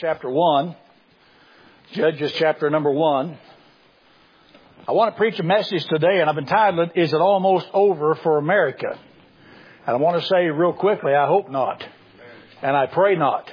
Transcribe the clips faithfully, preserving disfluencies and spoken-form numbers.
Chapter one, Judges chapter number one. I want to preach a message today, and I've entitled it, Is It Almost Over for America? And I want to say real quickly, I hope not. And I pray not.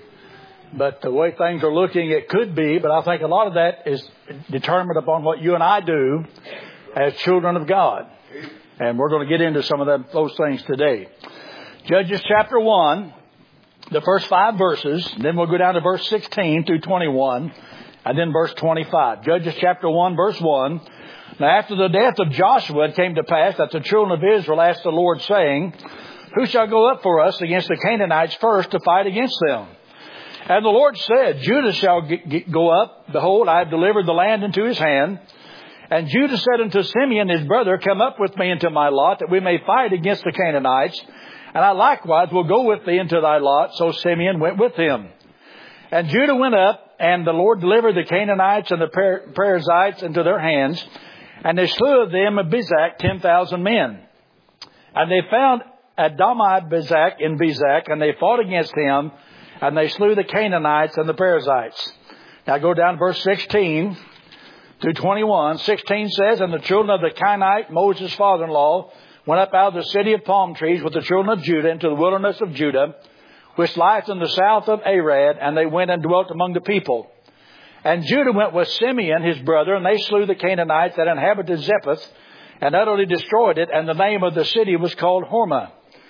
But the way things are looking, it could be, but I think a lot of that is determined upon what you and I do as children of God. And we're going to get into some of them, those things today. Judges chapter one. The first five verses, then we'll go down to verse sixteen through twenty-one, and then verse twenty-five. Judges chapter one, verse one. Now after the death of Joshua, it came to pass that the children of Israel asked the Lord, saying, Who shall go up for us against the Canaanites first to fight against them? And the Lord said, Judah shall g- go up. Behold, I have delivered the land into his hand. And Judah said unto Simeon his brother, Come up with me into my lot, that we may fight against the Canaanites. And I likewise will go with thee into thy lot. So Simeon went with him. And Judah went up, and the Lord delivered the Canaanites and the per- Perizzites into their hands. And they slew of them of Bezek ten thousand men. And they found Adonai-Bezek in Bezek, and they fought against him, and they slew the Canaanites and the Perizzites. Now go down to verse sixteen through twenty-one. sixteen says, And the children of the Canaanite, Moses' father-in-law, went up out of the city of palm trees with the children of Judah into the wilderness of Judah, which lieth in the south of Arad, and they went and dwelt among the people. And Judah went with Simeon his brother, and they slew the Canaanites that inhabited Zephath, and utterly destroyed it, and the name of the city was called Hormah.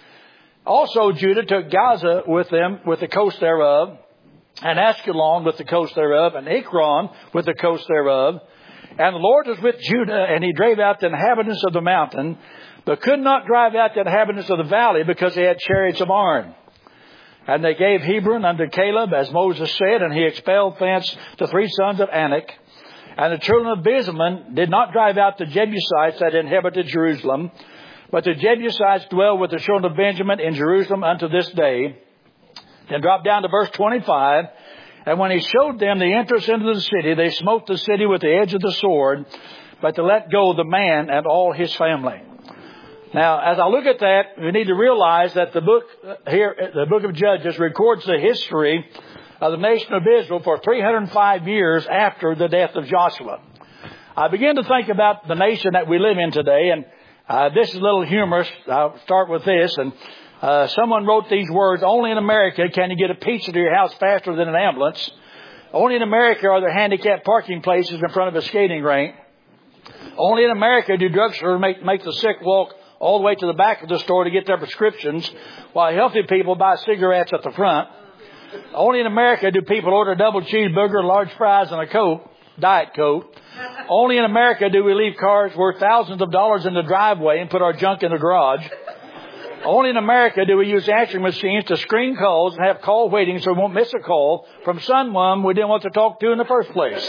Also Judah took Gaza with them, with the coast thereof, and Ashkelon with the coast thereof, and Ekron with the coast thereof. And the Lord was with Judah, and he drave out the inhabitants of the mountain, but could not drive out the inhabitants of the valley, because they had chariots of iron. And they gave Hebron unto Caleb, as Moses said, and he expelled thence the three sons of Anak. And the children of Benjamin did not drive out the Jebusites that inhabited Jerusalem, but the Jebusites dwell with the children of Benjamin in Jerusalem unto this day. Then drop down to verse twenty-five. And when he showed them the entrance into the city, they smote the city with the edge of the sword, but to let go the man and all his family. Now, as I look at that, we need to realize that the book here, the book of Judges, records the history of the nation of Israel for three hundred five years after the death of Joshua. I begin to think about the nation that we live in today, and uh, this is a little humorous. I'll start with this. And uh, someone wrote these words: Only in America can you get a pizza to your house faster than an ambulance. Only in America are there handicapped parking places in front of a skating rink. Only in America do drugstores make, make the sick walk all the way to the back of the store to get their prescriptions, while healthy people buy cigarettes at the front. Only in America do people order a double cheeseburger, large fries, and a Coke, Diet Coke. Only in America do we leave cars worth thousands of dollars in the driveway and put our junk in the garage. Only in America do we use answering machines to screen calls and have call waiting so we won't miss a call from someone we didn't want to talk to in the first place.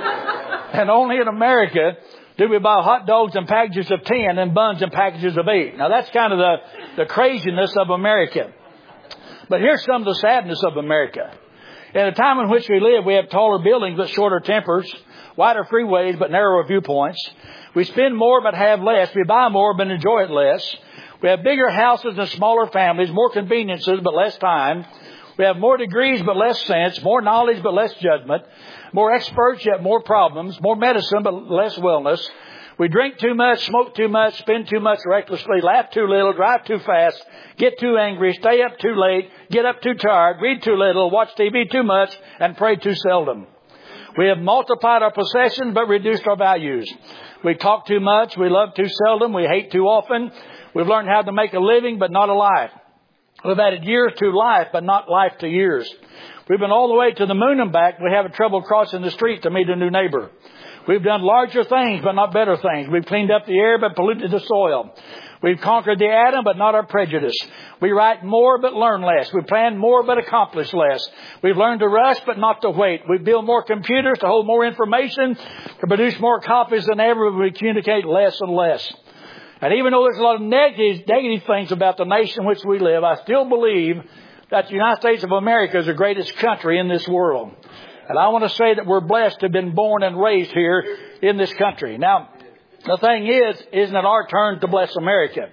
And only in America do we buy hot dogs in packages of ten and buns in packages of eight. Now that's kind of the, the craziness of America. But here's some of the sadness of America. In a time in which we live, we have taller buildings but shorter tempers, wider freeways but narrower viewpoints. We spend more but have less. We buy more but enjoy it less. We have bigger houses and smaller families, more conveniences but less time. We have more degrees but less sense, more knowledge but less judgment, more experts yet more problems, more medicine but less wellness. We drink too much, smoke too much, spend too much recklessly, laugh too little, drive too fast, get too angry, stay up too late, get up too tired, read too little, watch T V too much, and pray too seldom. We have multiplied our possessions but reduced our values. We talk too much, we love too seldom, we hate too often. We've learned how to make a living but not a life. We've added years to life but not life to years. We've been all the way to the moon and back. We have trouble crossing the street to meet a new neighbor. We've done larger things but not better things. We've cleaned up the air but polluted the soil. We've conquered the atom but not our prejudice. We write more but learn less. We plan more but accomplish less. We've learned to rush but not to wait. We build more computers to hold more information, to produce more copies than ever. We communicate less and less. And even though there's a lot of negative, negative things about the nation in which we live, I still believe that the United States of America is the greatest country in this world. And I want to say that we're blessed to have been born and raised here in this country. Now, the thing is, isn't it our turn to bless America?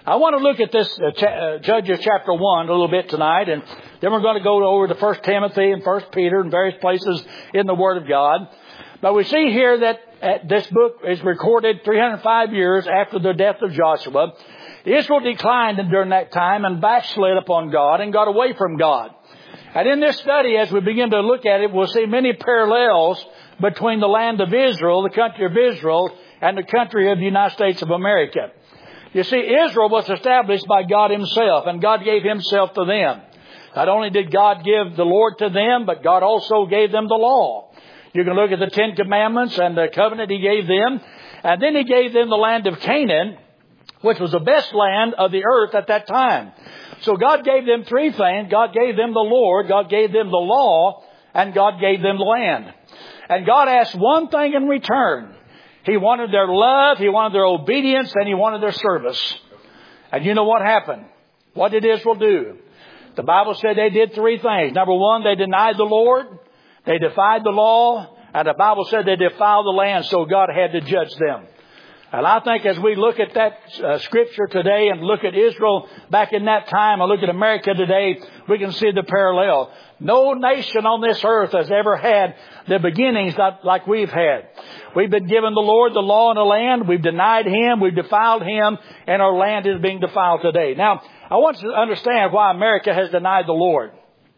I want to look at this uh, cha- uh, Judges chapter one a little bit tonight, and then we're going to go over to First Timothy and First Peter and various places in the Word of God. But we see here that uh, this book is recorded three hundred five years after the death of Joshua. Israel declined during that time and backslid upon God and got away from God. And in this study, as we begin to look at it, we'll see many parallels between the land of Israel, the country of Israel, and the country of the United States of America. You see, Israel was established by God Himself, and God gave Himself to them. Not only did God give the Lord to them, but God also gave them the law. You can look at the Ten Commandments and the covenant He gave them. And then He gave them the land of Canaan, which was the best land of the earth at that time. So God gave them three things. God gave them the Lord, God gave them the law, and God gave them the land. And God asked one thing in return. He wanted their love, He wanted their obedience, and He wanted their service. And you know what happened? What did Israel do? The Bible said they did three things. Number one, they denied the Lord. They defied the law. And the Bible said they defiled the land, so God had to judge them. And I think as we look at that uh, scripture today and look at Israel back in that time and look at America today, we can see the parallel. No nation on this earth has ever had the beginnings that, like we've had. We've been given the Lord, the law, and the land. We've denied Him. We've defiled Him. And our land is being defiled today. Now, I want you to understand why America has denied the Lord.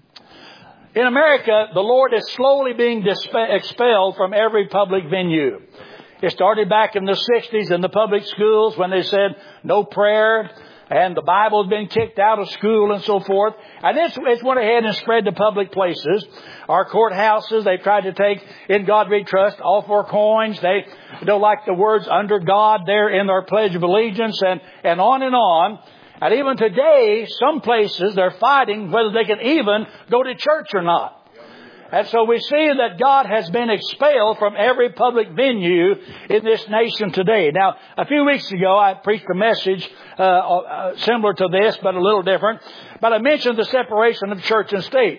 In America, the Lord is slowly being disp- expelled from every public venue. It started back in the sixties in the public schools when they said no prayer, and the Bible has been kicked out of school and so forth. And it's, it's went ahead and spread to public places. Our courthouses, they tried to take In God We Trust off our coins. They don't like the words under God there in our Pledge of Allegiance, and, and on and on. And even today, some places they're fighting whether they can even go to church or not. And so we see that God has been expelled from every public venue in this nation today. Now, a few weeks ago, I preached a message uh, uh, similar to this, but a little different. But I mentioned the separation of church and state.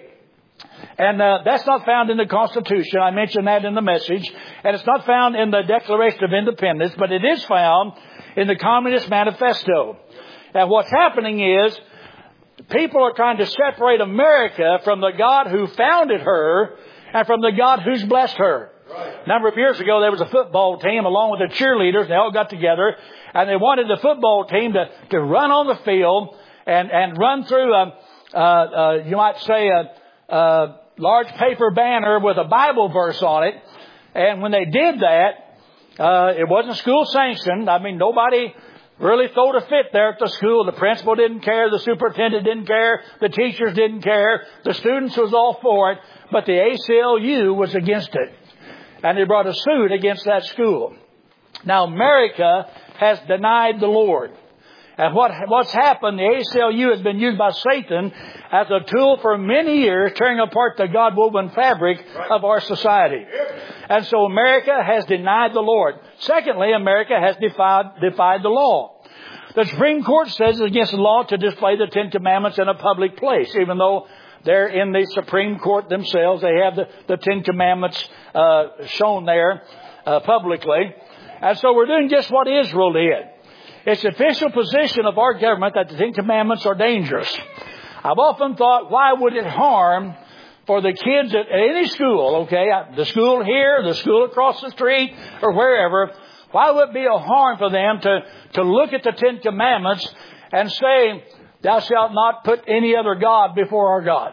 And uh, that's not found in the Constitution. I mentioned that in the message. And it's not found in the Declaration of Independence, but it is found in the Communist Manifesto. And what's happening is, people are trying to separate America from the God who founded her and from the God who's blessed her. Right. A number of years ago, there was a football team along with the cheerleaders. They all got together, and they wanted the football team to, to run on the field and, and run through a, uh, uh, you might say, a, a large paper banner with a Bible verse on it. And when they did that, uh, it wasn't school sanctioned. I mean, nobody really throwed a fit there at the school. The principal didn't care. The superintendent didn't care. The teachers didn't care. The students was all for it. But the A C L U was against it. And they brought a suit against that school. Now, America has denied the Lord. And what what's happened, the A C L U has been used by Satan as a tool for many years, tearing apart the God-woven fabric of our society. And so America has denied the Lord. Secondly, America has defied, defied the law. The Supreme Court says it's against the law to display the Ten Commandments in a public place, even though they're in the Supreme Court themselves. They have the, the Ten Commandments uh, shown there uh, publicly. And so we're doing just what Israel did. It's the official position of our government that the Ten Commandments are dangerous. I've often thought, why would it harm for the kids at any school, okay, the school here, the school across the street, or wherever, why would it be a harm for them to, to look at the Ten Commandments and say, thou shalt not put any other God before our God?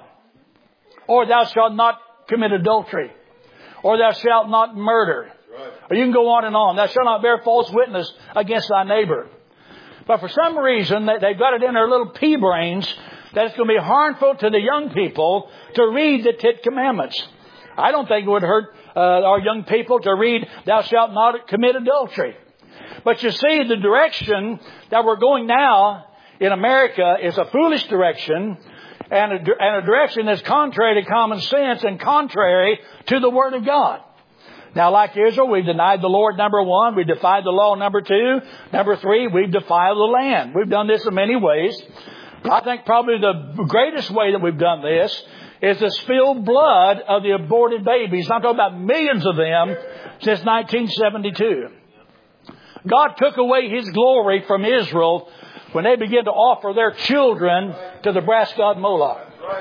Or thou shalt not commit adultery? Or thou shalt not murder? Right. Or you can go on and on. Thou shalt not bear false witness against thy neighbor. But for some reason, they've got it in their little pea brains that it's going to be harmful to the young people to read the Ten Commandments. I don't think it would hurt uh, our young people to read, thou shalt not commit adultery. But you see, the direction that we're going now in America is a foolish direction, and a, and a direction that's contrary to common sense and contrary to the Word of God. Now, like Israel, we've denied the Lord, number one. We defied the law, number two. Number three, we've defiled the land. We've done this in many ways. But I think probably the greatest way that we've done this is the spilled blood of the aborted babies. I'm talking about millions of them since nineteen seventy-two. God took away His glory from Israel when they begin to offer their children to the brass god Moloch.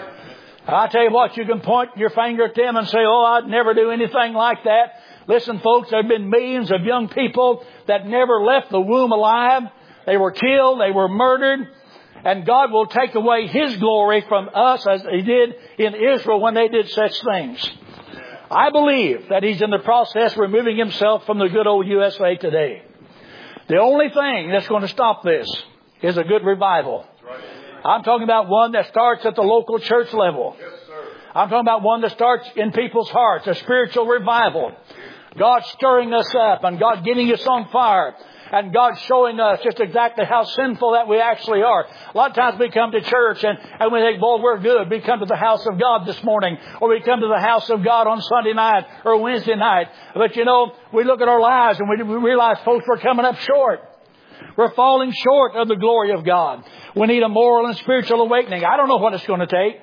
I tell you what, you can point your finger at them and say, oh, I'd never do anything like that. Listen, folks, there have been millions of young people that never left the womb alive. They were killed. They were murdered. And God will take away His glory from us as He did in Israel when they did such things. I believe that He's in the process of removing Himself from the good old U S A today. The only thing that's going to stop this is a good revival. I'm talking about one that starts at the local church level. I'm talking about one that starts in people's hearts, a spiritual revival. God stirring us up and God getting us on fire. And God showing us just exactly how sinful that we actually are. A lot of times we come to church and, and we think, boy, we're good. We come to the house of God this morning. Or we come to the house of God on Sunday night or Wednesday night. But you know, we look at our lives and we, we realize, folks, we're coming up short. We're falling short of the glory of God. We need a moral and spiritual awakening. I don't know what it's going to take.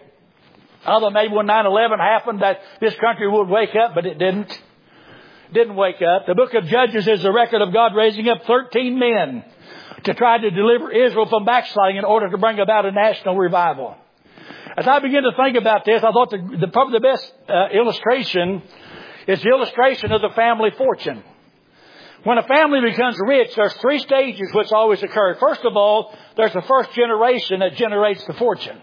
Other maybe when nine eleven happened that this country would wake up, but it didn't. Didn't wake up. The book of Judges is the record of God raising up thirteen men to try to deliver Israel from backsliding in order to bring about a national revival. As I begin to think about this, I thought the, the probably the best uh, illustration is the illustration of the family fortune. When a family becomes rich, there's three stages which always occur. First of all, there's the first generation that generates the fortune.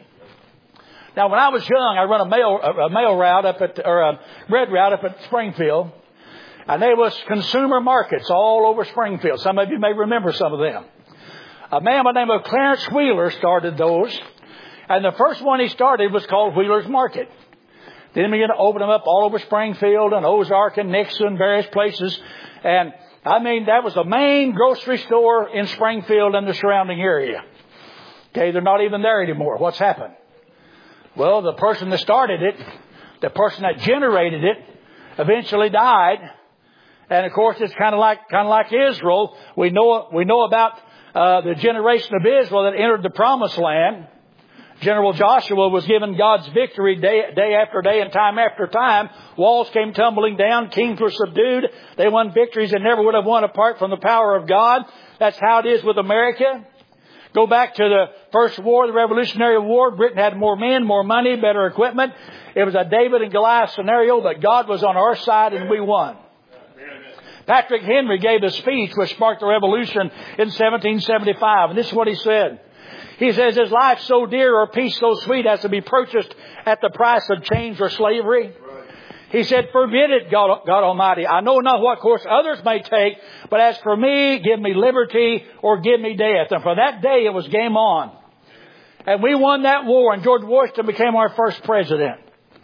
Now, when I was young, I run a mail a mail route up at or a bread route up at Springfield. And there was consumer markets all over Springfield. Some of you may remember some of them. A man by the name of Clarence Wheeler started those. And the first one he started was called Wheeler's Market. Then he began to open them up all over Springfield and Ozark and Nixon, various places. And I mean, that was the main grocery store in Springfield and the surrounding area. Okay, they're not even there anymore. What's happened? Well, the person that started it, the person that generated it, eventually died. And of course, it's kind of like kind of like Israel. We know we know about uh, the generation of Israel that entered the Promised Land. General Joshua was given God's victory day, day after day and time after time. Walls came tumbling down. Kings were subdued. They won victories they never would have won apart from the power of God. That's how it is with America. Go back to the first war, the Revolutionary War. Britain had more men, more money, better equipment. It was a David and Goliath scenario, but God was on our side and we won. Patrick Henry gave a speech which sparked the revolution in seventeen seventy-five. And this is what he said. He says, is life so dear or peace so sweet as to be purchased at the price of chains or slavery? Right. He said, forbid it, God, God Almighty. I know not what course others may take, but as for me, give me liberty or give me death. And for that day, it was game on. And we won that war, and George Washington became our first president.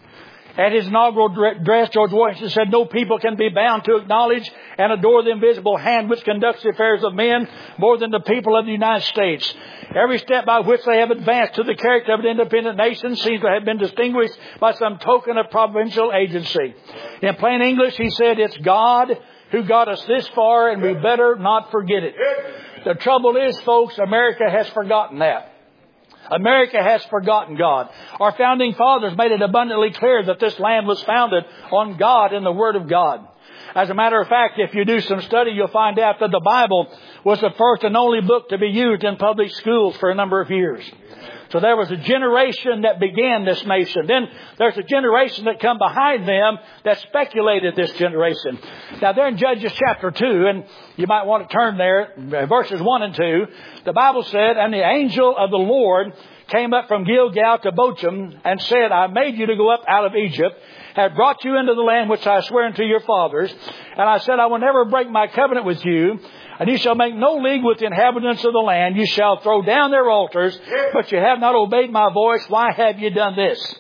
At his inaugural address, George Washington said, no people can be bound to acknowledge and adore the invisible hand which conducts the affairs of men more than the people of the United States. Every step by which they have advanced to the character of an independent nation seems to have been distinguished by some token of providential agency. In plain English, he said, it's God who got us this far, and we better not forget it. The trouble is, folks, America has forgotten that. America has forgotten God. Our founding fathers made it abundantly clear that this land was founded on God and the Word of God. As a matter of fact, if you do some study, you'll find out that the Bible was the first and only book to be used in public schools for a number of years. So there was a generation that began this nation. Then there's a generation that come behind them that speculated this generation. Now they're in Judges chapter two, and you might want to turn there, verses one and two. The Bible said, and the angel of the Lord came up from Gilgal to Bochum and said, I made you to go up out of Egypt, have brought you into the land which I swear unto your fathers. And I said, I will never break my covenant with you. And you shall make no league with the inhabitants of the land. You shall throw down their altars, but you have not obeyed my voice. Why have you done this?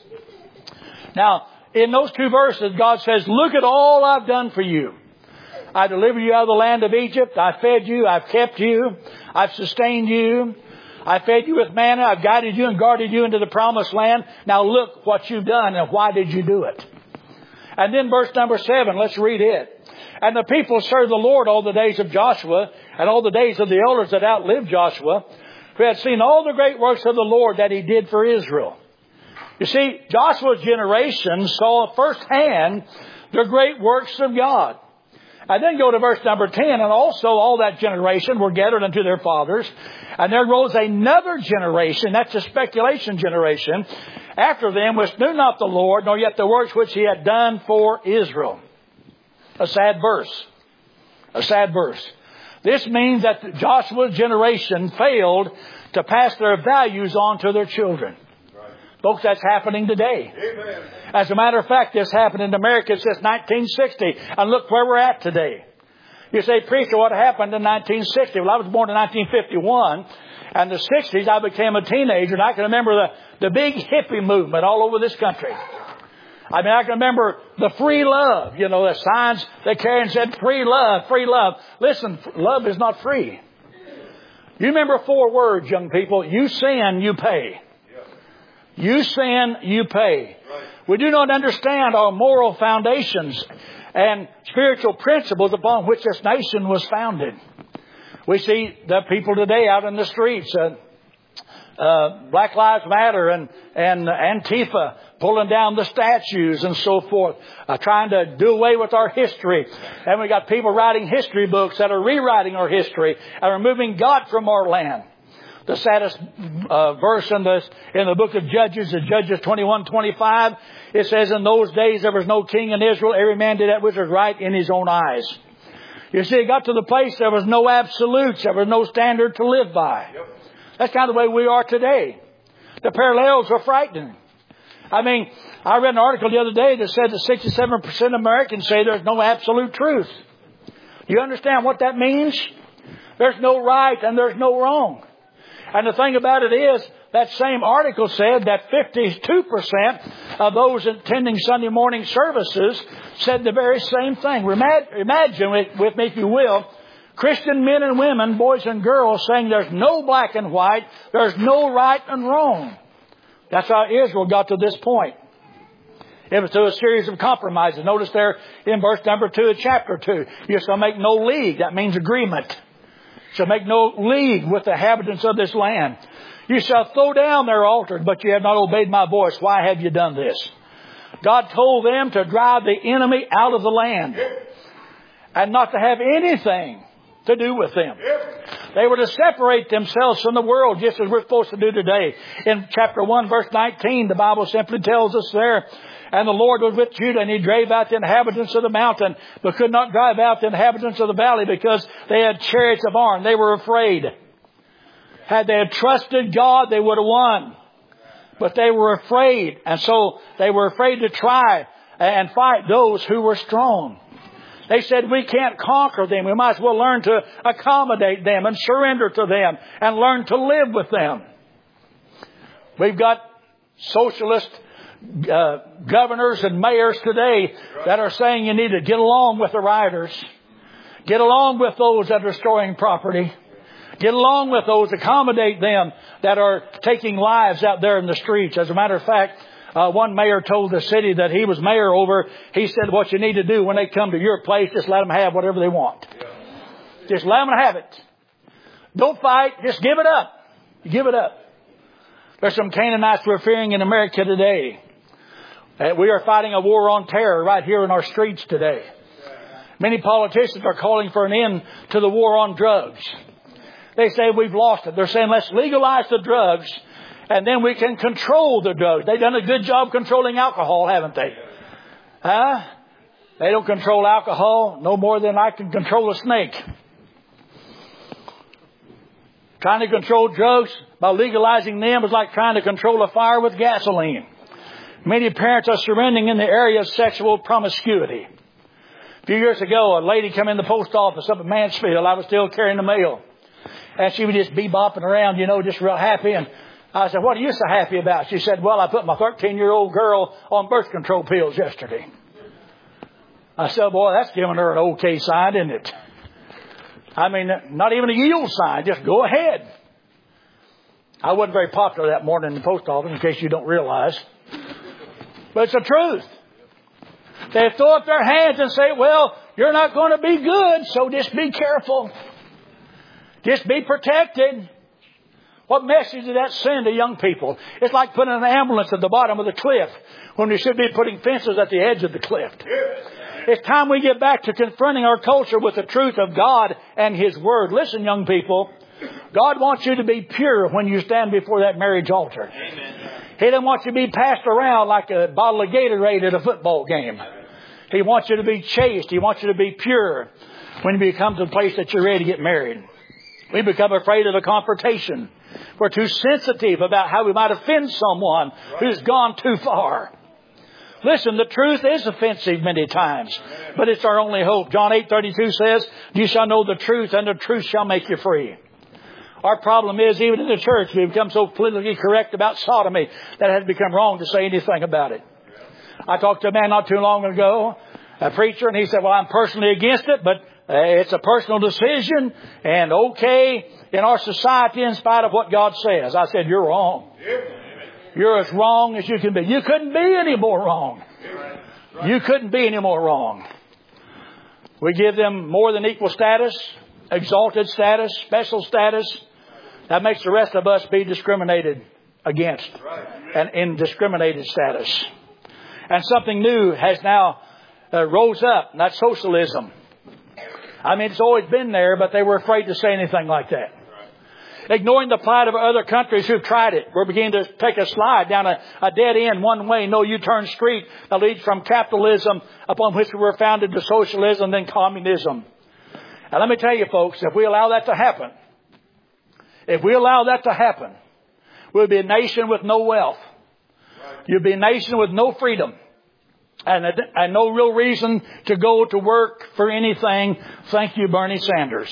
Now, in those two verses, God says, look at all I've done for you. I delivered you out of the land of Egypt. I fed you. I've kept you. I've sustained you. I fed you with manna. I've guided you and guarded you into the promised land. Now look what you've done, and why did you do it? And then verse number seven, let's read it. And the people served the Lord all the days of Joshua and all the days of the elders that outlived Joshua, who had seen all the great works of the Lord that he did for Israel. You see, Joshua's generation saw firsthand the great works of God. And then go to verse number ten. And also all that generation were gathered unto their fathers. And there rose another generation, that's a speculation generation, after them which knew not the Lord, nor yet the works which He had done for Israel. A sad verse. A sad verse. This means that Joshua's generation failed to pass their values on to their children. Right. Folks, that's happening today. Amen. As a matter of fact, this happened in America since nineteen sixty. And look where we're at today. You say, preacher, what happened in nineteen sixty? Well, I was born in nineteen fifty-one. And in the sixties, I became a teenager. And I can remember the, the big hippie movement all over this country. I mean, I can remember the free love. You know, the signs they carried and said, free love, free love. Listen, love is not free. You remember four words, young people. You sin, you pay. You sin, you pay. We do not understand our moral foundations and spiritual principles upon which this nation was founded. We see the people today out in the streets, uh, uh, Black Lives Matter and, and Antifa pulling down the statues and so forth, uh, trying to do away with our history. And we got people writing history books that are rewriting our history and removing God from our land. The saddest uh, verse in the, in the book of Judges is Judges twenty-one twenty-five. It says, in those days there was no king in Israel. Every man did that which was right in his own eyes. You see, it got to the place there was no absolutes. There was no standard to live by. Yep. That's kind of the way we are today. The parallels are frightening. I mean, I read an article the other day that said that sixty-seven percent of Americans say there's no absolute truth. You understand what that means? There's no right and there's no wrong. And the thing about it is, that same article said that fifty-two percent of those attending Sunday morning services said the very same thing. Imagine with me, if you will, Christian men and women, boys and girls, saying there's no black and white, there's no right and wrong. That's how Israel got to this point. It was through a series of compromises. Notice there in verse number two of chapter two, you shall make no league. That means agreement. Shall make no league with the inhabitants of this land. You shall throw down their altars, but you have not obeyed my voice. Why have you done this? God told them to drive the enemy out of the land and not to have anything to do with them. They were to separate themselves from the world, just as we're supposed to do today. In chapter one, verse nineteen, the Bible simply tells us there, and the Lord was with Judah, and He drave out the inhabitants of the mountain, but could not drive out the inhabitants of the valley, because they had chariots of iron. They were afraid. Had they had trusted God, they would have won. But they were afraid, and so they were afraid to try and fight those who were strong. They said, we can't conquer them. We might as well learn to accommodate them and surrender to them and learn to live with them. We've got socialist uh, governors and mayors today that are saying you need to get along with the rioters. Get along with those that are destroying property. Get along with those, accommodate them that are taking lives out there in the streets. As a matter of fact, Uh, one mayor told the city that he was mayor over. He said, what you need to do when they come to your place, just let them have whatever they want. Yeah. Just let them have it. Don't fight. Just give it up. Give it up. There's some Canaanites we're fearing in America today. Uh, we are fighting a war on terror right here in our streets today. Many politicians are calling for an end to the war on drugs. They say we've lost it. They're saying let's legalize the drugs, and then we can control the drugs. They've done a good job controlling alcohol, haven't they? Huh? They don't control alcohol no more than I can control a snake. Trying to control drugs by legalizing them is like trying to control a fire with gasoline. Many parents are surrendering in the area of sexual promiscuity. A few years ago, a lady came in the post office up at Mansfield. I was still carrying the mail. And she would just be bopping around, you know, just real happy. And I said, what are you so happy about? She said, well, I put my thirteen-year-old girl on birth control pills yesterday. I said, boy, that's giving her an okay sign, isn't it? I mean, not even a yield sign. Just go ahead. I wasn't very popular that morning in the post office, in case you don't realize. But it's the truth. They throw up their hands and say, well, you're not going to be good, so just be careful. Just be protected. What message did that send to young people? It's like putting an ambulance at the bottom of the cliff when we should be putting fences at the edge of the cliff. It's time we get back to confronting our culture with the truth of God and His Word. Listen, young people, God wants you to be pure when you stand before that marriage altar. Amen. He doesn't want you to be passed around like a bottle of Gatorade at a football game. He wants you to be chaste. He wants you to be pure when you come to the place that you're ready to get married. We become afraid of the confrontation. We're too sensitive about how we might offend someone who's gone too far. Listen, the truth is offensive many times, but it's our only hope. John eight thirty-two says, you shall know the truth, and the truth shall make you free. Our problem is, even in the church, we've become so politically correct about sodomy that it has become wrong to say anything about it. I talked to a man not too long ago, a preacher, and he said, well, I'm personally against it, but uh, it's a personal decision, and okay in our society in spite of what God says. I said, you're wrong. You're as wrong as you can be. You couldn't be any more wrong. You couldn't be any more wrong. We give them more than equal status, exalted status, special status. That makes the rest of us be discriminated against and in discriminated status. And something new has now uh, rose up, and that's socialism. I mean, it's always been there, but they were afraid to say anything like that. Ignoring the plight of other countries who've tried it. We're beginning to take a slide down a, a dead end, one way, no U-turn street that leads from capitalism upon which we were founded to socialism, then communism. And let me tell you, folks, if we allow that to happen, if we allow that to happen, we'll be a nation with no wealth. You'll be a nation with no freedom. And, and no real reason to go to work for anything. Thank you, Bernie Sanders.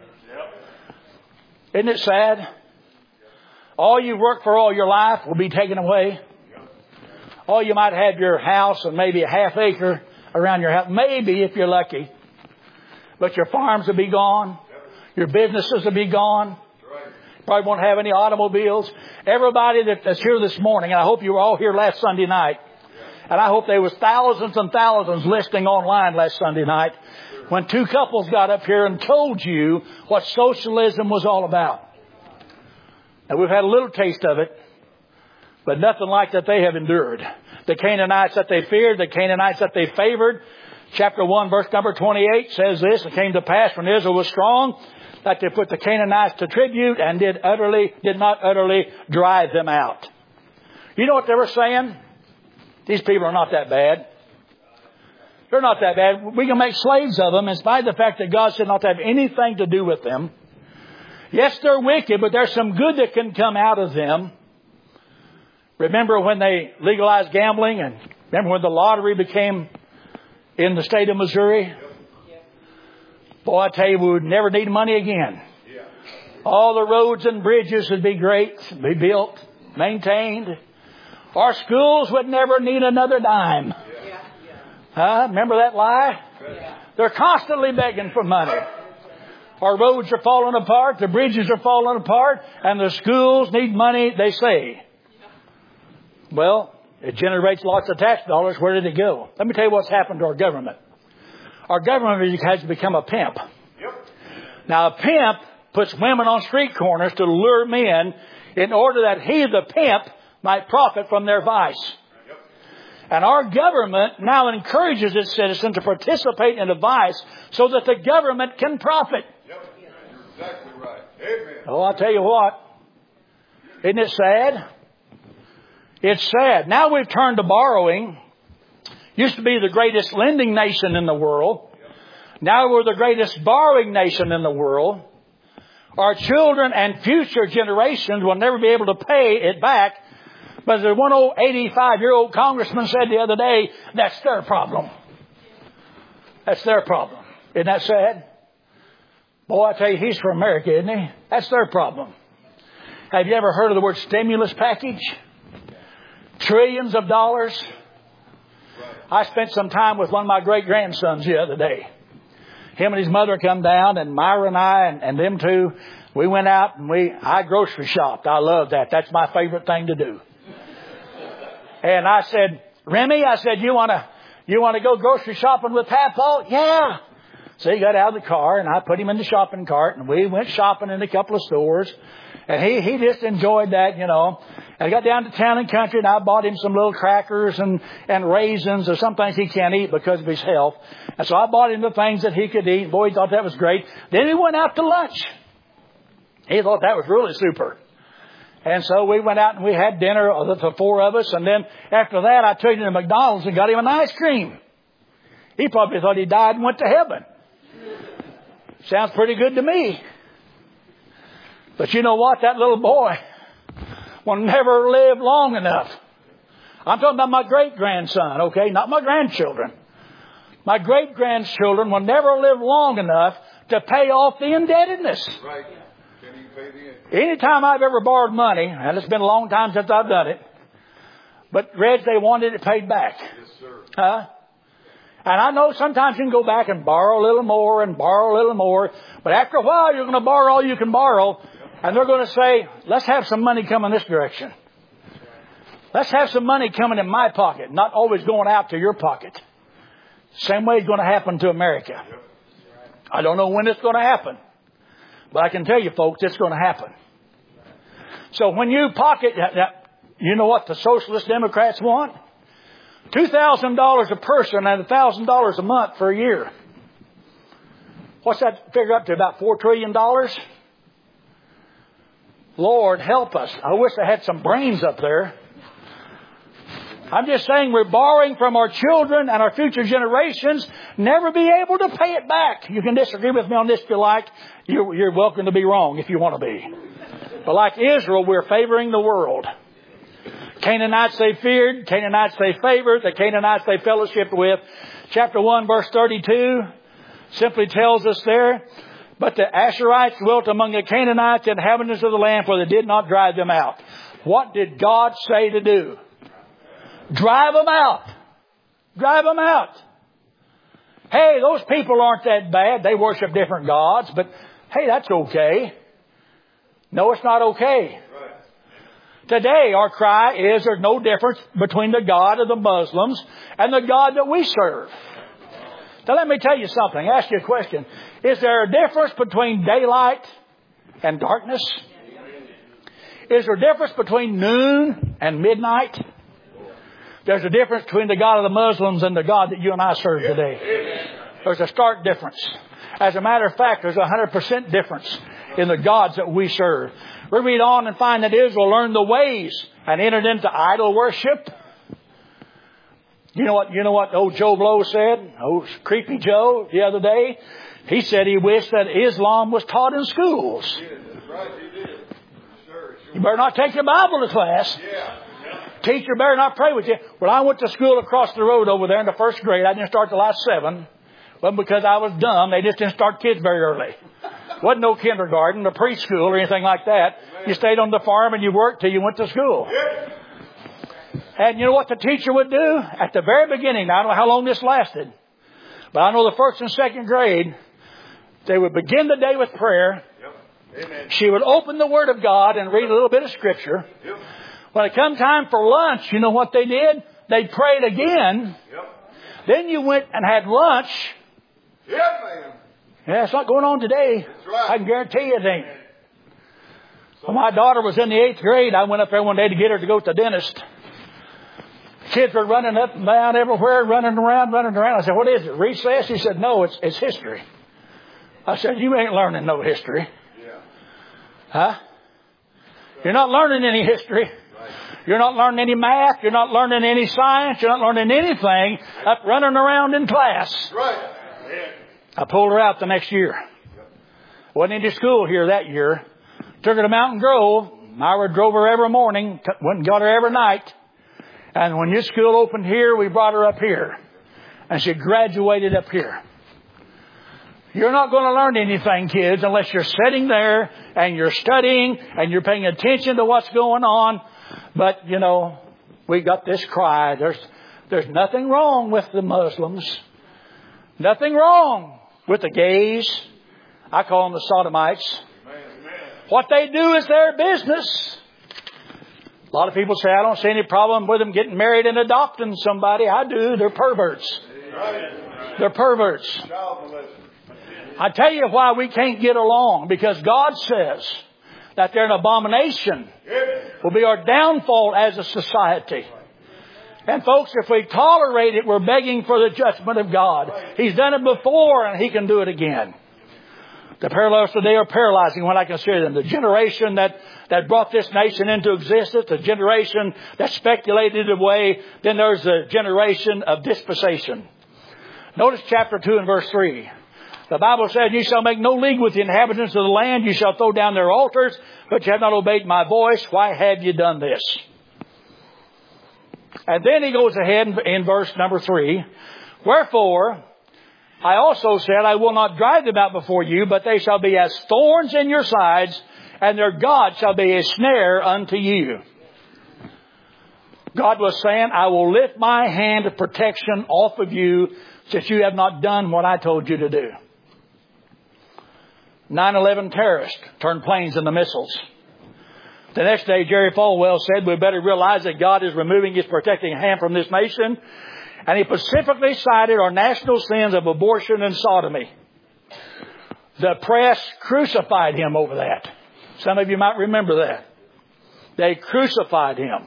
Isn't it sad? All you worked for all your life will be taken away. All you might have your house and maybe a half acre around your house. Maybe if you're lucky. But your farms will be gone. Your businesses will be gone. Probably won't have any automobiles. Everybody that's here this morning, and I hope you were all here last Sunday night. And I hope there was thousands and thousands listening online last Sunday night when two couples got up here and told you what socialism was all about. And we've had a little taste of it, but nothing like that they have endured. The Canaanites that they feared, the Canaanites that they favored. Chapter one, verse number twenty-eight says this, it came to pass when Israel was strong that they put the Canaanites to tribute and did utterly, did not utterly drive them out. You know what they were saying? These people are not that bad. They're not that bad. We can make slaves of them in spite of the fact that God said not to have anything to do with them. Yes, they're wicked, but there's some good that can come out of them. Remember when they legalized gambling, and remember when the lottery became in the state of Missouri? Boy, I tell you, we would never need money again. All the roads and bridges would be great, be built, maintained. Our schools would never need another dime. Huh? Remember that lie? They're constantly begging for money. Our roads are falling apart, the bridges are falling apart, and the schools need money, they say. Well, it generates lots of tax dollars. Where did it go? Let me tell you what's happened to our government. Our government has become a pimp. Yep. Now, a pimp puts women on street corners to lure men in order that he, the pimp, might profit from their vice. Yep. And our government now encourages its citizens to participate in a vice so that the government can profit. Yep. You're exactly right. Amen. Oh, I'll tell you what. Isn't it sad? It's sad. Now we've turned to borrowing. Used to be the greatest lending nation in the world. Now we're the greatest borrowing nation in the world. Our children and future generations will never be able to pay it back. But as one old eighty-five-year-old congressman said the other day, that's their problem. That's their problem. Isn't that sad? Boy, I tell you, he's from America, isn't he? That's their problem. Have you ever heard of the word stimulus package? Trillions of dollars. I spent some time with one of my great-grandsons the other day. Him and his mother come down, and Myra and I and, and them two, we went out and we I grocery shopped. I love that. That's my favorite thing to do. And I said, Remy, I said, you want to you want to go grocery shopping with Papaw? Yeah. So he got out of the car, and I put him in the shopping cart, and we went shopping in a couple of stores. And he, he just enjoyed that, you know. And I got down to town and country, and I bought him some little crackers and, and raisins or some things he can't eat because of his health. And so I bought him the things that he could eat. Boy, he thought that was great. Then we went out to lunch. He thought that was really super. And so we went out and we had dinner, the four of us. And then after that, I took him to McDonald's and got him an ice cream. He probably thought he died and went to heaven. Sounds pretty good to me. But you know what? That little boy will never live long enough. I'm talking about my great-grandson, okay? Not my grandchildren. My great-grandchildren will never live long enough to pay off the indebtedness. Right. Can you pay the indebtedness? Anytime I've ever borrowed money, and it's been a long time since I've done it, but Reg, they wanted it paid back. Yes, sir. Huh? And I know sometimes you can go back and borrow a little more and borrow a little more, but after a while you're going to borrow all you can borrow, and they're going to say, let's have some money coming this direction. Let's have some money coming in my pocket, not always going out to your pocket. Same way it's going to happen to America. I don't know when it's going to happen, but I can tell you folks, it's going to happen. So when you pocket, you know what the Socialist Democrats want? two thousand dollars a person and one thousand dollars a month for a year. What's that figure up to? About four trillion dollars? Lord, help us. I wish I had some brains up there. I'm just saying we're borrowing from our children and our future generations, never be able to pay it back. You can disagree with me on this if you like. You're, you're welcome to be wrong if you want to be. But like Israel, we're favoring the world. Canaanites they feared, Canaanites they favored, the Canaanites they fellowshiped with. Chapter one, verse thirty-two simply tells us there, but the Asherites dwelt among the Canaanites, inhabitants of the land, for they did not drive them out. What did God say to do? Drive them out. Drive them out. Hey, those people aren't that bad. They worship different gods, but hey, that's okay. No, it's not okay. Today, our cry is there's no difference between the God of the Muslims and the God that we serve. Now, let me tell you something. Ask you a question. Is there a difference between daylight and darkness? Is there a difference between noon and midnight? There's a difference between the God of the Muslims and the God that you and I serve today. There's a stark difference. As a matter of fact, there's a one hundred percent difference in the gods that we serve. We read on and find that Israel learned the ways and entered into idol worship. You know what, you know what old Joe Blow said? Old Creepy Joe the other day? He said he wished that Islam was taught in schools. Yeah, that's right, he did. Sure, sure. You better not take your Bible to class. Yeah. Teacher better not pray with you. Well, I went to school across the road over there in the first grade. I didn't start till I was seven. Well, because I was dumb, they just didn't start kids very early. Wasn't no kindergarten or preschool or anything like that. You stayed on the farm and you worked till you went to school. And you know what the teacher would do? At the very beginning, now I don't know how long this lasted, but I know the first and second grade, they would begin the day with prayer. Amen. She would open the Word of God and read a little bit of Scripture. Yep. When it come time for lunch, you know what they did? They prayed again. Yep. Then you went and had lunch. Yeah, man. Yeah, it's not going on today. That's right. I can guarantee you it ain't. When my daughter was in the eighth grade, I went up there one day to get her to go to the dentist. Kids were running up and down everywhere, running around, running around. I said, what is it, recess? She said, no, it's it's history. I said, you ain't learning no history. Yeah. Huh? You're not learning any history. You're not learning any math. You're not learning any science. You're not learning anything up running around in class. Right. I pulled her out the next year. Wasn't into school here that year. Took her to Mountain Grove. I drove her every morning. Went and got her every night. And when your school opened here, we brought her up here. And she graduated up here. You're not going to learn anything, kids, unless you're sitting there and you're studying and you're paying attention to what's going on. But, you know, we got this cry. There's, there's nothing wrong with the Muslims. Nothing wrong with the gays. I call them the sodomites. What they do is their business. A lot of people say, I don't see any problem with them getting married and adopting somebody. I do. They're perverts. They're perverts. I tell you why we can't get along. Because God says that they're an abomination. Will be our downfall as a society. And folks, if we tolerate it, we're begging for the judgment of God. He's done it before and He can do it again. The parallels today are paralyzing when I consider them. The generation that, that brought this nation into existence, the generation that speculated away, then there's the generation of dispensation. Notice chapter two and verse three. The Bible says, you shall make no league with the inhabitants of the land. You shall throw down their altars, but you have not obeyed my voice. Why have you done this? And then he goes ahead in verse number three. Wherefore, I also said, I will not drive them out before you, but they shall be as thorns in your sides, and their God shall be a snare unto you. God was saying, I will lift my hand of protection off of you since you have not done what I told you to do. nine eleven terrorists turned planes into missiles. The next day, Jerry Falwell said, we better realize that God is removing His protecting hand from this nation. And he specifically cited our national sins of abortion and sodomy. The press crucified him over that. Some of you might remember that. They crucified him.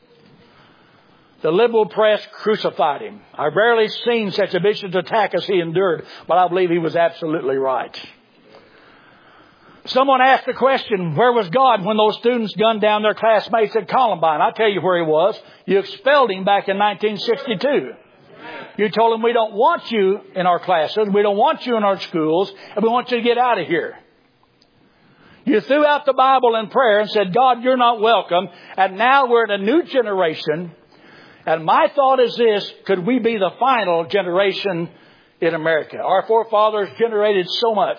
The liberal press crucified him. I've rarely seen such a vicious attack as he endured, but I believe he was absolutely right. Someone asked the question, where was God when those students gunned down their classmates at Columbine? I'll tell you where He was. You expelled him back in nineteen sixty-two. You told him, we don't want you in our classes, we don't want you in our schools, and we want you to get out of here. You threw out the Bible in prayer and said, God, you're not welcome. And now we're in a new generation. And my thought is this, could we be the final generation in America? Our forefathers generated so much.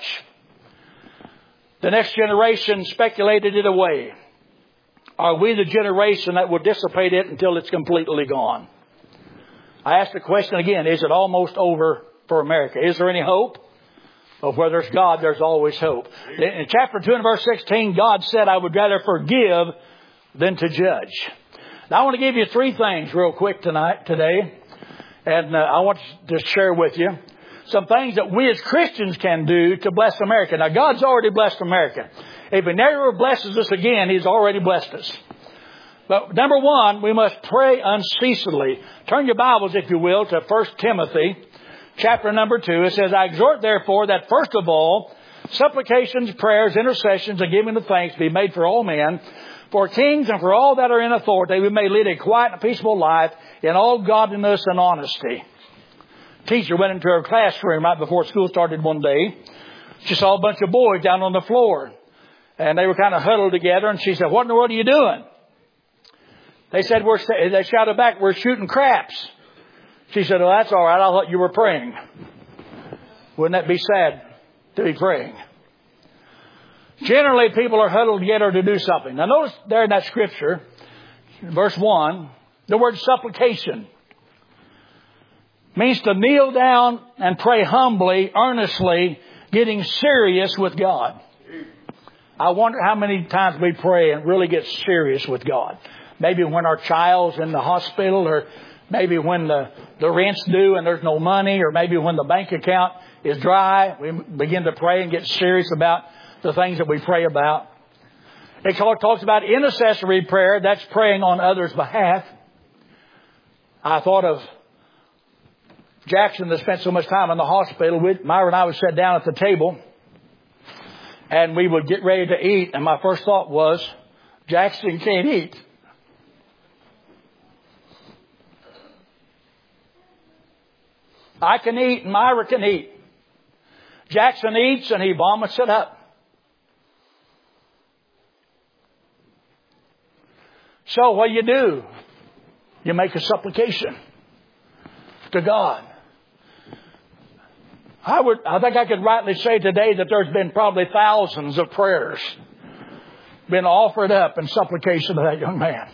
The next generation speculated it away. Are we the generation that will dissipate it until it's completely gone? I ask the question again, is it almost over for America? Is there any hope? Well, where there's God, there's always hope. In chapter two and verse sixteen, God said, I would rather forgive than to judge. Now, I want to give you three things real quick tonight, today. And uh, I want to share with you some things that we as Christians can do to bless America. Now, God's already blessed America. If He never blesses us again, He's already blessed us. But number one, we must pray unceasingly. Turn your Bibles, if you will, to First Timothy, chapter number two. It says, I exhort, therefore, that first of all, supplications, prayers, intercessions, and giving of thanks be made for all men, for kings and for all that are in authority, we may lead a quiet and peaceable life in all godliness and honesty. Teacher went into her classroom right before school started one day. She saw a bunch of boys down on the floor. And they were kind of huddled together. And she said, what in the world are you doing? They said, we're, they shouted back, we're shooting craps. She said, well, that's all right. I thought you were praying. Wouldn't that be sad to be praying? Generally, people are huddled together to do something. Now, notice there in that scripture, verse one, the word supplication means to kneel down and pray humbly, earnestly, getting serious with God. I wonder how many times we pray and really get serious with God. Maybe when our child's in the hospital, or maybe when the, the rent's due and there's no money, or maybe when the bank account is dry, we begin to pray and get serious about the things that we pray about. It talks about intercessory prayer. That's praying on others' behalf. I thought of Jackson that spent so much time in the hospital. We, Myra and I would sit down at the table and we would get ready to eat. And my first thought was, Jackson can't eat. I can eat and Myra can eat. Jackson eats and he vomits it up. So what do you do? You make a supplication to God. I would, I think I could rightly say today that there's been probably thousands of prayers been offered up in supplication to that young man.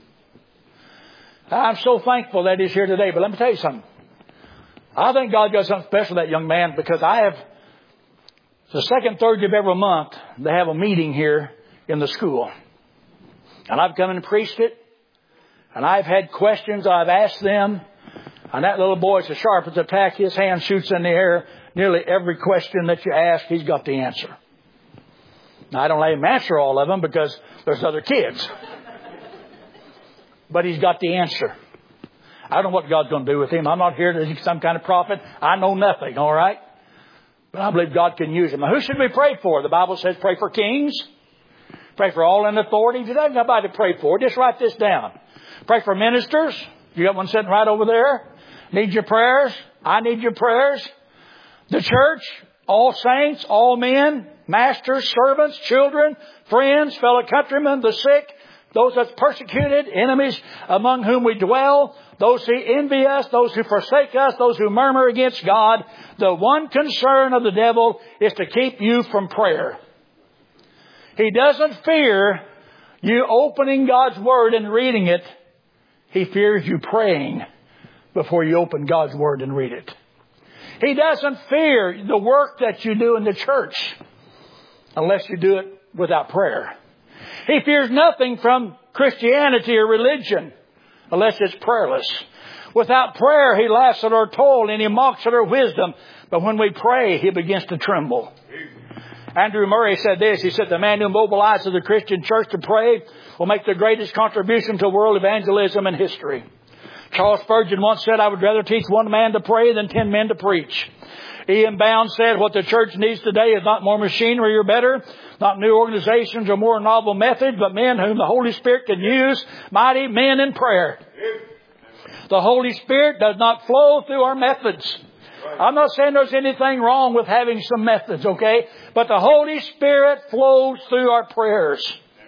I'm so thankful that he's here today. But let me tell you something. I think God does something special to that young man, because I have, the second Thursday of every month, they have a meeting here in the school. And I've come and preached it. And I've had questions I've asked them. And that little boy is as sharp as a tack. His hand shoots in the air. Nearly every question that you ask, he's got the answer. Now, I don't let him answer all of them because there's other kids. But he's got the answer. I don't know what God's going to do with him. I'm not here to be some kind of prophet. I know nothing, all right? But I believe God can use him. Now, who should we pray for? The Bible says pray for kings. Pray for all in authority. If you don't have nobody to pray for, just write this down. Pray for ministers. You got one sitting right over there. Need your prayers. I need your prayers. The church, all saints, all men, masters, servants, children, friends, fellow countrymen, the sick, those that's persecuted, enemies among whom we dwell, those who envy us, those who forsake us, those who murmur against God. The one concern of the devil is to keep you from prayer. He doesn't fear you opening God's Word and reading it. He fears you praying before you open God's Word and read it. He doesn't fear the work that you do in the church unless you do it without prayer. He fears nothing from Christianity or religion unless it's prayerless. Without prayer, he laughs at our toil and he mocks at our wisdom. But when we pray, he begins to tremble. Andrew Murray said this. He said, the man who mobilizes the Christian church to pray will make the greatest contribution to world evangelism in history. Charles Spurgeon once said, I would rather teach one man to pray than ten men to preach. Ian Bound said, what the church needs today is not more machinery or better, not new organizations or more novel methods, but men whom the Holy Spirit can use, mighty men in prayer. The Holy Spirit does not flow through our methods. I'm not saying there's anything wrong with having some methods, okay? But the Holy Spirit flows through our prayers.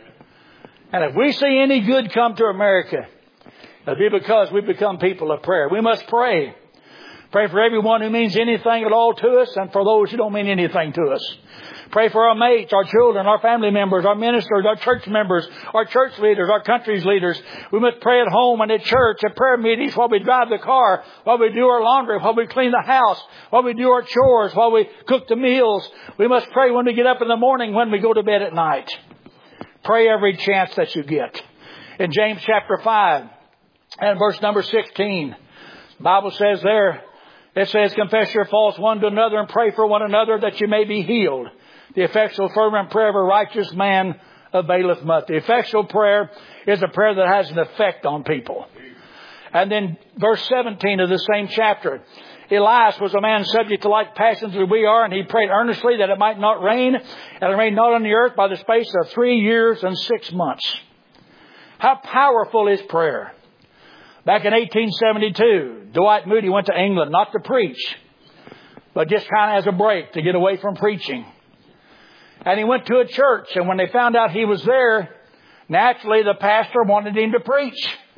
And if we see any good come to America, it'll be because we become people of prayer. We must pray. Pray for everyone who means anything at all to us and for those who don't mean anything to us. Pray for our mates, our children, our family members, our ministers, our church members, our church leaders, our country's leaders. We must pray at home and at church, at prayer meetings, while we drive the car, while we do our laundry, while we clean the house, while we do our chores, while we cook the meals. We must pray when we get up in the morning, when we go to bed at night. Pray every chance that you get. In James chapter five and verse number sixteen, the Bible says there, it says, confess your faults one to another and pray for one another that you may be healed. The effectual fervent prayer of a righteous man availeth much. The effectual prayer is a prayer that has an effect on people. And then verse seventeen of the same chapter. Elias was a man subject to like passions as we are, and he prayed earnestly that it might not rain, and it rained not on the earth by the space of three years and six months. How powerful is prayer? Back in eighteen seventy-two, Dwight Moody went to England, not to preach, but just kind of as a break to get away from preaching. And he went to a church, and when they found out he was there, naturally the pastor wanted him to preach.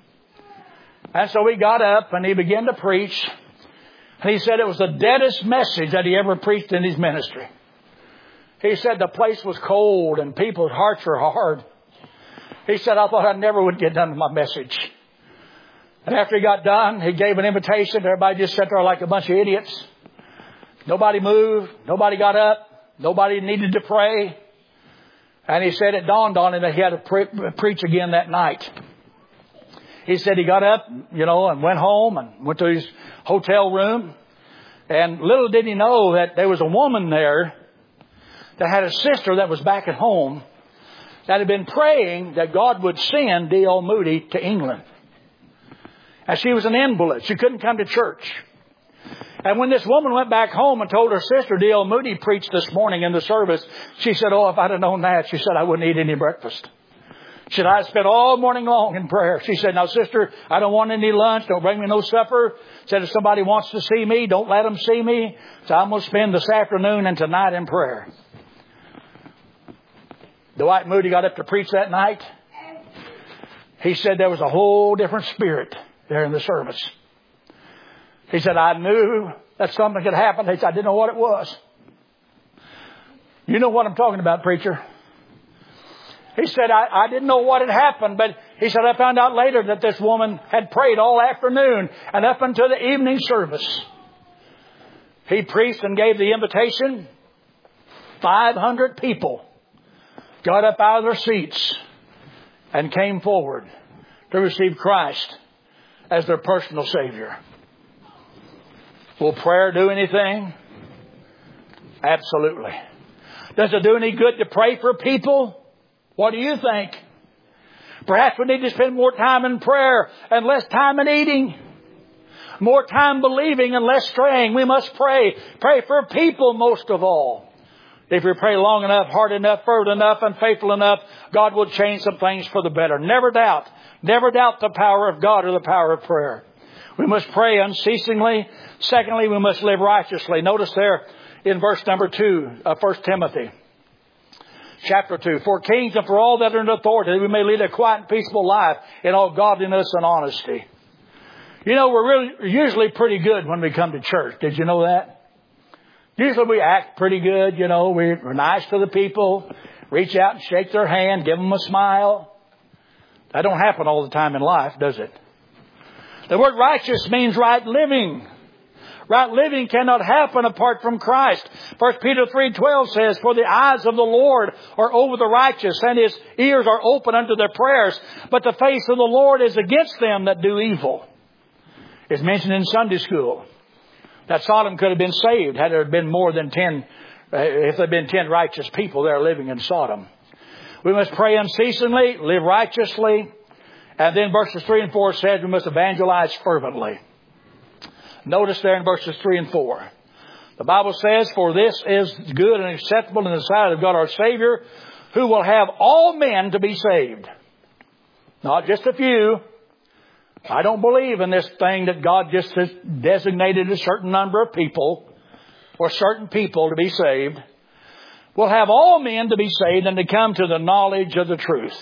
And so he got up and he began to preach. And he said it was the deadest message that he ever preached in his ministry. He said the place was cold and people's hearts were hard. He said, I thought I never would get done with my message. And after he got done, he gave an invitation. Everybody just sat there like a bunch of idiots. Nobody moved. Nobody got up. Nobody needed to pray. And he said it dawned on him that he had to pre- preach again that night. He said he got up, you know, and went home and went to his hotel room. And little did he know that there was a woman there that had a sister that was back at home that had been praying that God would send D L Moody to England. And she was an invalid. She couldn't come to church. And when this woman went back home and told her sister, D L Moody preached this morning in the service, she said, oh, if I'd have known that, she said, I wouldn't eat any breakfast. She said, I spent all morning long in prayer. She said, now, sister, I don't want any lunch. Don't bring me no supper. Said, if somebody wants to see me, don't let them see me. So I'm going to spend this afternoon and tonight in prayer. Dwight Moody got up to preach that night. He said there was a whole different spirit there in the service. He said, I knew that something could happen. He said, I didn't know what it was. You know what I'm talking about, preacher. He said, I, I didn't know what had happened, but he said, I found out later that this woman had prayed all afternoon and up until the evening service. He preached and gave the invitation. five hundred people got up out of their seats and came forward to receive Christ as their personal Savior. Will prayer do anything? Absolutely. Does it do any good to pray for people? What do you think? Perhaps we need to spend more time in prayer and less time in eating. More time believing and less straying. We must pray. Pray for people most of all. If we pray long enough, hard enough, fervent enough, and faithful enough, God will change some things for the better. Never doubt. Never doubt the power of God or the power of prayer. We must pray unceasingly. Secondly, we must live righteously. Notice there in verse number two of First Timothy. Chapter two. For kings and for all that are in authority, we may lead a quiet and peaceful life in all godliness and honesty. You know, we're really usually pretty good when we come to church. Did you know that? Usually we act pretty good. You know, we're nice to the people. Reach out and shake their hand. Give them a smile. That don't happen all the time in life, does it? The word righteous means right living. Right living cannot happen apart from Christ. First Peter three twelve says, for the eyes of the Lord are over the righteous, and His ears are open unto their prayers. But the face of the Lord is against them that do evil. It's mentioned in Sunday school that Sodom could have been saved had there been more than ten, if there had been ten righteous people there living in Sodom. We must pray unceasingly, live righteously. And then verses three and four says we must evangelize fervently. Notice there in verses three and four. The Bible says, for this is good and acceptable in the sight of God our Savior, who will have all men to be saved. Not just a few. I don't believe in this thing that God just has designated a certain number of people or certain people to be saved. We'll have all men to be saved and to come to the knowledge of the truth.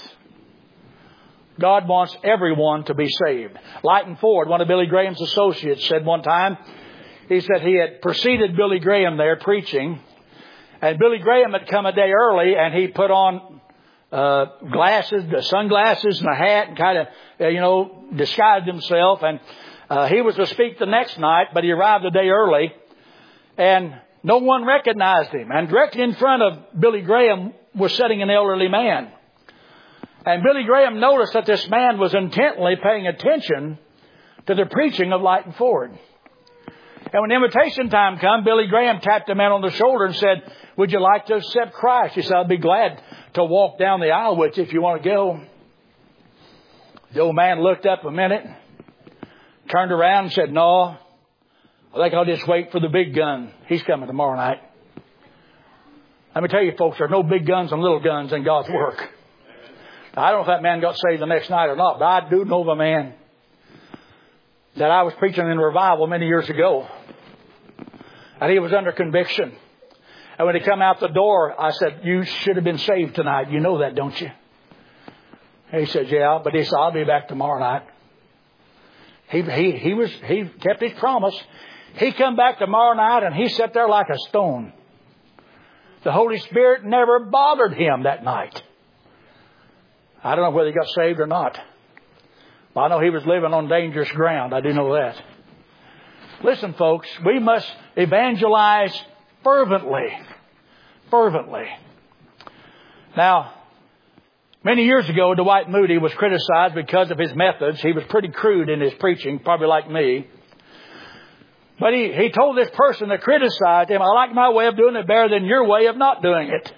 God wants everyone to be saved. Lighton Ford, one of Billy Graham's associates, said one time, he said he had preceded Billy Graham there preaching, and Billy Graham had come a day early, and he put on uh, glasses, sunglasses and a hat, and kind of, uh, you know, disguised himself, and uh, he was to speak the next night, but he arrived a day early, and no one recognized him. And directly in front of Billy Graham was sitting an elderly man. And Billy Graham noticed that this man was intently paying attention to the preaching of Lighton Ford. And when invitation time came, Billy Graham tapped the man on the shoulder and said, would you like to accept Christ? He said, I'd be glad to walk down the aisle with you if you want to go. The old man looked up a minute, turned around and said, no, I think I'll just wait for the big gun. He's coming tomorrow night. Let me tell you, folks, there are no big guns and little guns in God's work. I don't know if that man got saved the next night or not, but I do know of a man that I was preaching in revival many years ago. And he was under conviction. And when he come out the door, I said, you should have been saved tonight. You know that, don't you? And he said, yeah, but he said, I'll be back tomorrow night. He, he, he was, he kept his promise. He come back tomorrow night and he sat there like a stone. The Holy Spirit never bothered him that night. I don't know whether he got saved or not. But I know he was living on dangerous ground. I do know that. Listen, folks, we must evangelize fervently. Fervently. Now, many years ago, Dwight Moody was criticized because of his methods. He was pretty crude in his preaching, probably like me. But he, he told this person that criticized him, I like my way of doing it better than your way of not doing it.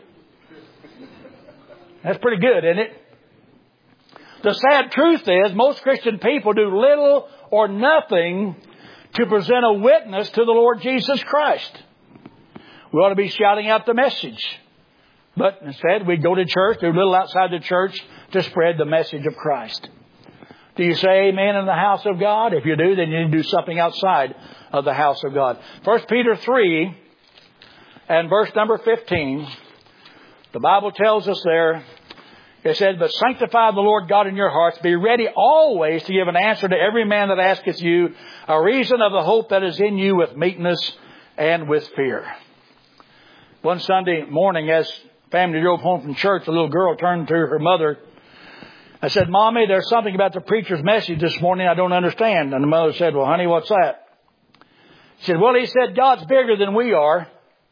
That's pretty good, isn't it? The sad truth is most Christian people do little or nothing to present a witness to the Lord Jesus Christ. We ought to be shouting out the message. But instead we go to church, do a little outside the church to spread the message of Christ. Do you say amen in the house of God? If you do, then you need to do something outside of the house of God. First Peter three and verse number fifteen. The Bible tells us there, it said, but sanctify the Lord God in your hearts. Be ready always to give an answer to every man that asketh you a reason of the hope that is in you with meekness and with fear. One Sunday morning, as family drove home from church, a little girl turned to her mother. I said, Mommy, there's something about the preacher's message this morning I don't understand. And the mother said, well, honey, what's that? She said, well, he said God's bigger than we are.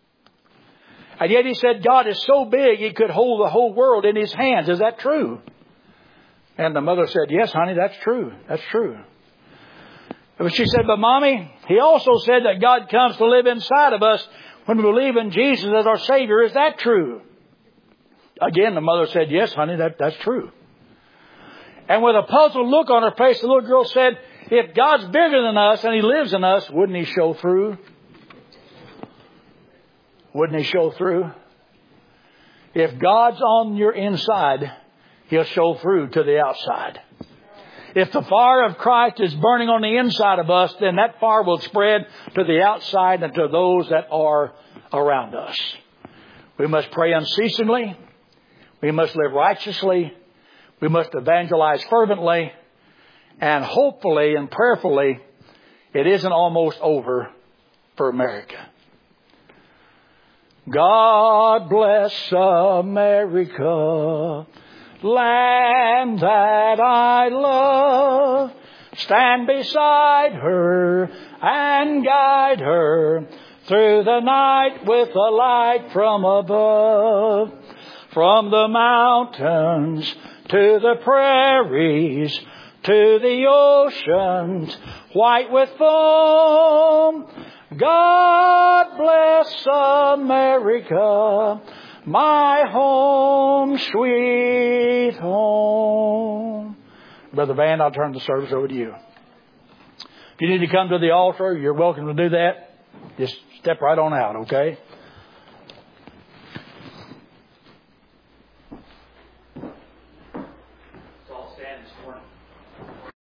And yet he said God is so big he could hold the whole world in his hands. Is that true? And the mother said, yes, honey, that's true. That's true. But she said, but Mommy, he also said that God comes to live inside of us when we believe in Jesus as our Savior. Is that true? Again, the mother said, yes, honey, that, that's true. And with a puzzled look on her face, the little girl said, if God's bigger than us and He lives in us, wouldn't He show through? Wouldn't He show through? If God's on your inside, He'll show through to the outside. If the fire of Christ is burning on the inside of us, then that fire will spread to the outside and to those that are around us. We must pray unceasingly. We must live righteously. We must evangelize fervently. And hopefully and prayerfully, it isn't almost over for America. God bless America, land that I love. Stand beside her and guide her through the night with a light from above. From the mountains to the prairies, to the oceans white with foam. God bless America, my home, sweet home. Brother Van, I'll turn the service over to you. If you need to come to the altar, you're welcome to do that. Just step right on out, okay?